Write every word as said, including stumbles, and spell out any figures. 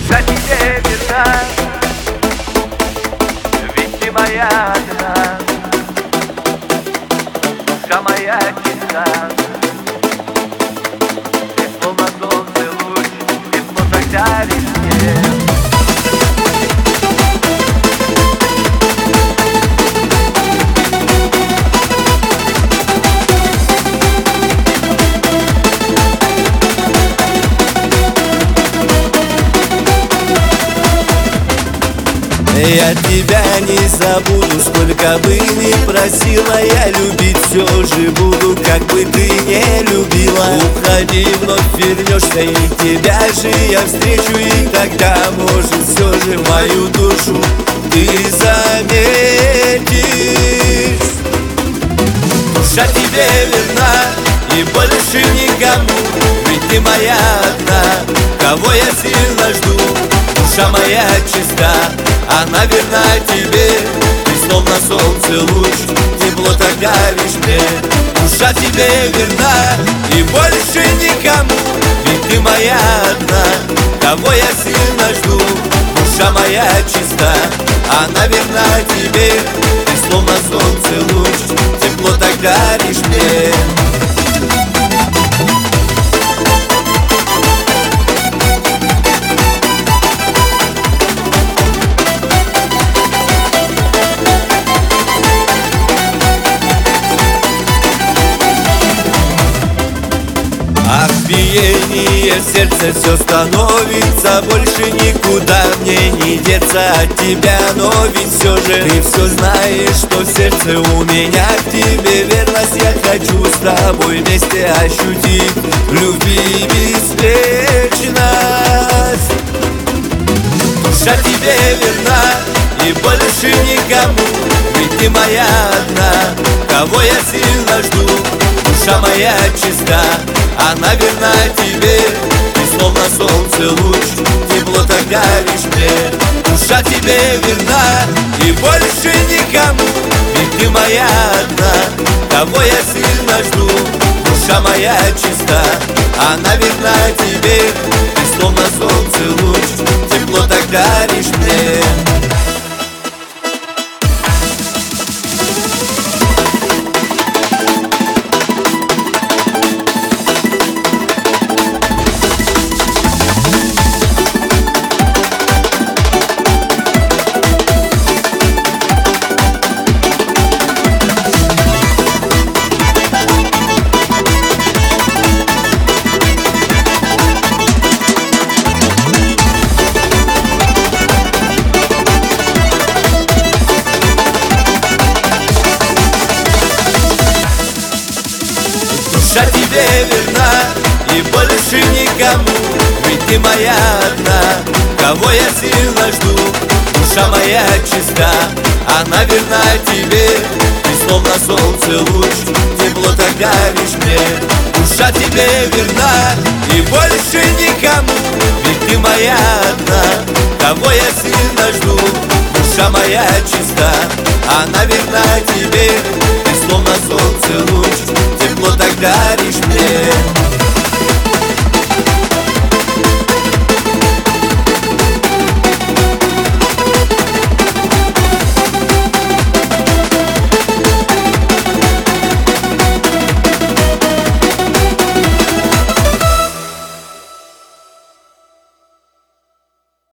душа тебе верна, ведь ты моя одна. Душа моя чиста, ты словно солнце луч, тепло тогда лишь мне. Я тебя не забуду, сколько бы ни просила, я любить все же буду, как бы ты не любила. Уходи, вновь вернешься, и тебя же я встречу, и тогда, может, все же мою душу ты заметишь. Душа тебе верна, и больше никому, ведь ты моя одна, кого я сильно жду. Душа моя чиста, она верна тебе, ты словно солнце луч, тепло тогда лишь мне. Душа тебе верна, и больше никому, ведь ты моя одна, кого я сильно жду. Душа моя чиста, она верна тебе, ты словно солнце луч, тепло тогда лишь мне. Биение сердца все становится больше, никуда мне не деться от тебя. Но ведь все же ты все знаешь, что в сердце у меня к тебе верность. Я хочу с тобой вместе ощутить любви беспечность. Душа тебе верна, и больше никому, ведь ты моя одна, кого я сильно жду. Душа моя чиста, она верна тебе, ты словно солнце луч, тепло тогда лишь мне. Душа тебе верна, и больше никому, ведь ты моя одна, кого я сильно жду. Душа моя чиста, она верна тебе, ты словно солнце луч, тепло тогда лишь мне. Душа тебе верна, и больше никому, ведь ты моя одна, кого я сильно жду. Душа моя чиста, она верна тебе, ты словно солнце луч, тепло тогда лишь мне. Душа тебе верна, и больше никому, ведь ты моя одна, кого я сильно жду. Душа моя чиста, она верна тебе, ты словно солнце луч, тепло тогда лишь мне.